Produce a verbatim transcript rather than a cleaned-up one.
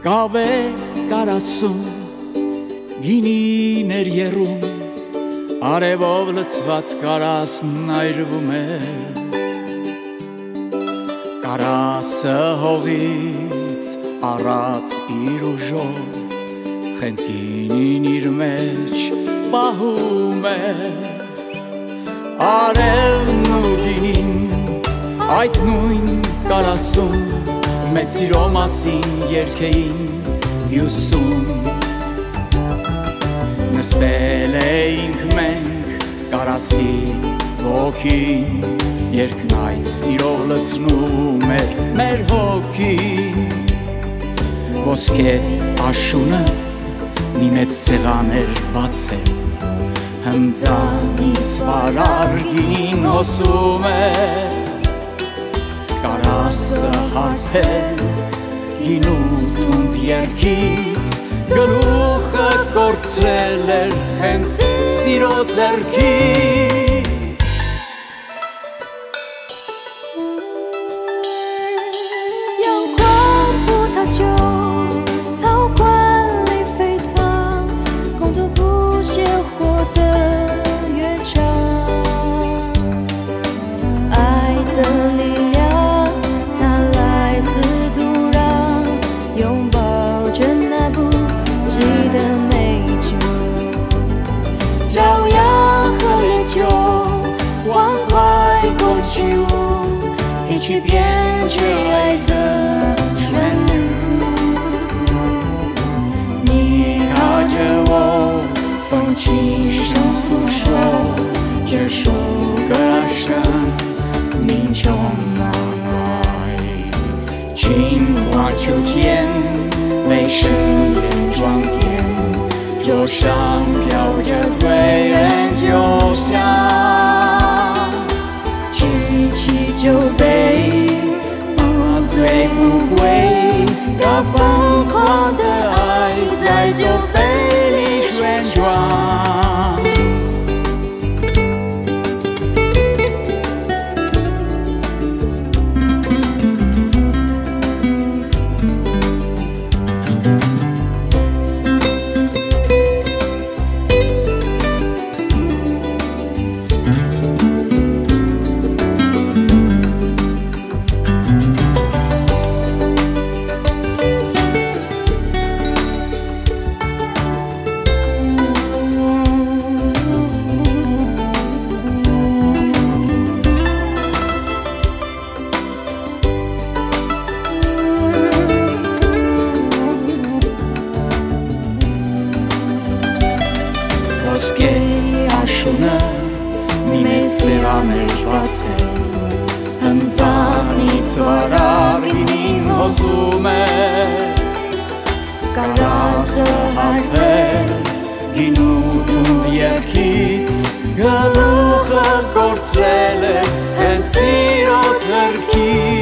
Կավե կարասում գինիներ եռում արևով լցված կարասն այրվում է Կարասը հողից առած իր ուժով խենթինին իր մեջ պահում է Արևն ու գինին այդ նույն կարասում մեծ սիրո մասին երգեին հյուսում Նստել էինք մենք կարասի ոգին Երկն այդ սիրով լցնում էր մեր հոգին Ոսկե աշունը մի մեծ սեղան էր բացել Հնձանից վարարգին հոսում էր Կարասը հարթել գինուտում երգից Գլուխը կորցրել էր հենց սիրո ձեռքից 一起编织爱的旋律你靠着我风轻声诉说这首歌儿生命充满爱青花秋天为深夜装点桌上飘着醉人酒香举起酒杯不醉不归让疯狂的爱在酒杯里旋转Ոսկե աշունը մի մեծ սեղան էր բացել Հնձանից վարագին հոսում էր Կարասը հարթել գինուտում երգից Գլուխը կորցրել է հենց սիրո ձեռքից